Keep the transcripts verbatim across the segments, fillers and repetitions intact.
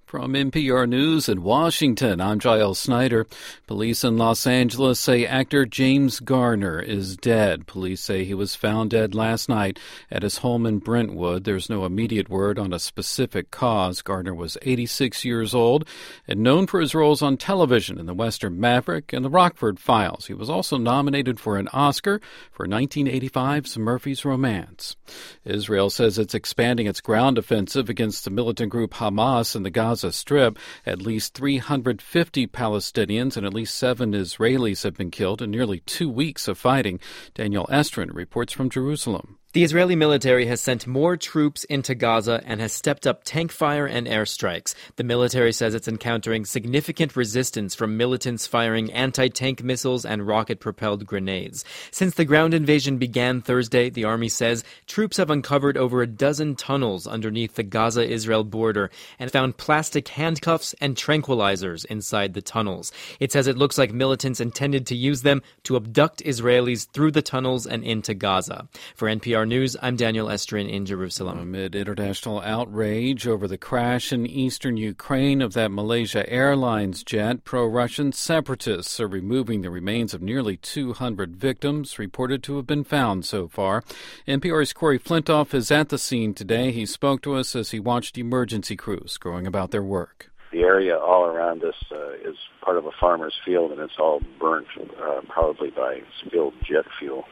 From N P R News in Washington, I'm Giles Snyder. Police in Los Angeles say actor James Garner is dead. Police say he was found dead last night at his home in Brentwood. There's no immediate word on a specific cause. Garner was eighty-six years old and known for his roles on television in The Western Maverick and The Rockford Files. He was also nominated for an Oscar for nineteen eighty-five's Murphy's Romance. Israel says it's expanding its ground offensive against the militant group Hamas in the Gaza Strip. At least three hundred fifty Palestinians and at least seven Israelis have been killed in nearly two weeks of fighting. Daniel Estrin reports from Jerusalem. The Israeli military has sent more troops into Gaza and has stepped up tank fire and airstrikes. The military says it's encountering significant resistance from militants firing anti-tank missiles and rocket-propelled grenades. Since the ground invasion began Thursday, the army says troops have uncovered over a dozen tunnels underneath the Gaza-Israel border and found plastic handcuffs and tranquilizers inside the tunnels. It says it looks like militants intended to use them to abduct Israelis through the tunnels and into Gaza. For N P R News, I'm Daniel Estrin in Jerusalem. Amid international outrage over the crash in eastern Ukraine of that Malaysia Airlines jet, pro-Russian separatists are removing the remains of nearly two hundred victims reported to have been found so far. N P R's Corey Flintoff is at the scene today. He spoke to us as he watched emergency crews going about their work. The area all around us uh, is part of a farmer's field, and it's all burnt, uh, probably by spilled jet fuel.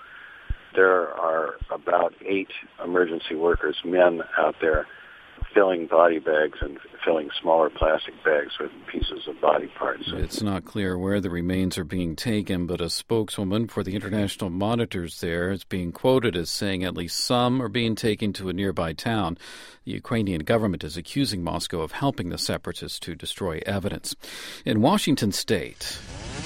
There are about eight emergency workers, men out there, filling body bags and filling smaller plastic bags with pieces of body parts. It's not clear where the remains are being taken, but a spokeswoman for the international monitors there is being quoted as saying at least some are being taken to a nearby town. The Ukrainian government is accusing Moscow of helping the separatists to destroy evidence. In Washington state,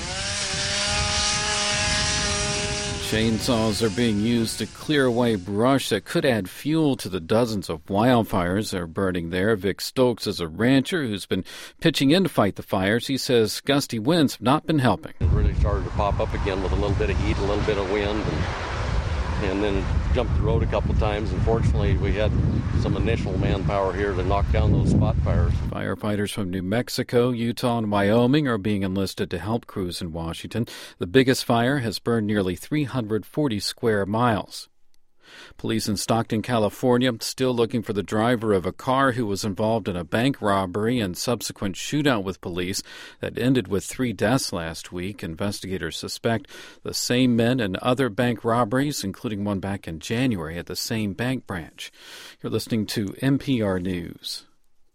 chainsaws are being used to clear away brush that could add fuel to the dozens of wildfires that are burning there. Vic Stokes is a rancher who's been pitching in to fight the fires. He says gusty winds have not been helping. It really started to pop up again with a little bit of heat, a little bit of wind, and, and then jumped the road a couple of times. Unfortunately, we had some initial manpower here to knock down those spot fires. Firefighters from New Mexico, Utah, and Wyoming are being enlisted to help crews in Washington. The biggest fire has burned nearly three hundred forty square miles. Police in Stockton, California, still looking for the driver of a car who was involved in a bank robbery and subsequent shootout with police that ended with three deaths last week. Investigators suspect the same men in other bank robberies, including one back in January at the same bank branch. You're listening to N P R News.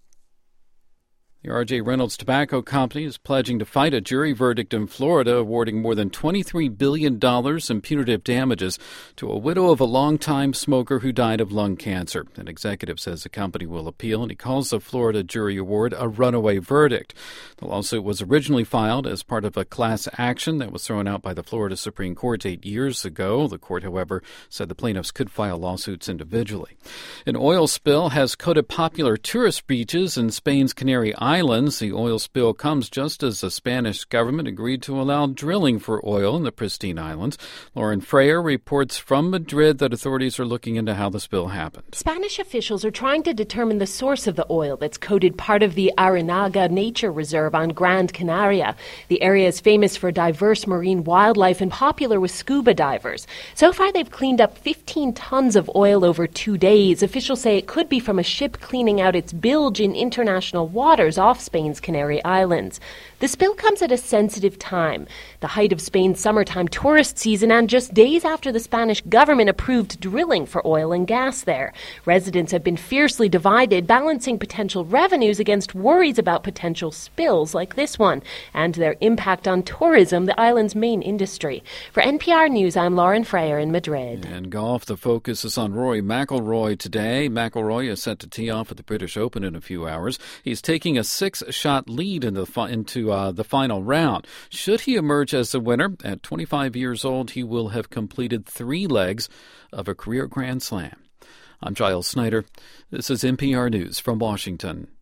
The R J Reynolds Tobacco Company is pledging to fight a jury verdict in Florida awarding more than twenty-three billion dollars in punitive damages to a widow of a longtime smoker who died of lung cancer. An executive says the company will appeal, and he calls the Florida jury award a runaway verdict. The lawsuit was originally filed as part of a class action that was thrown out by the Florida Supreme Court eight years ago. The court, however, said the plaintiffs could file lawsuits individually. An oil spill has coated popular tourist beaches in Spain's Canary Islands. Islands. The oil spill comes just as the Spanish government agreed to allow drilling for oil in the pristine islands. Lauren Freyer reports from Madrid that authorities are looking into how the spill happened. Spanish officials are trying to determine the source of the oil that's coated part of the Arenaga Nature Reserve on Gran Canaria. The area is famous for diverse marine wildlife and popular with scuba divers. So far, they've cleaned up fifteen tons of oil over two days. Officials say it could be from a ship cleaning out its bilge in international waters off Spain's Canary Islands. The spill comes at a sensitive time, the height of Spain's summertime tourist season, and just days after the Spanish government approved drilling for oil and gas there. Residents have been fiercely divided, balancing potential revenues against worries about potential spills like this one and their impact on tourism, the island's main industry. For N P R News, I'm Lauren Freyer in Madrid. And golf, the focus is on Rory McIlroy today. McIlroy is set to tee off at the British Open in a few hours. He's taking a six-shot lead into the, into, uh, the final round. Should he emerge as the winner, at twenty-five years old, he will have completed three legs of a career Grand Slam. I'm Giles Snyder. This is N P R News from Washington.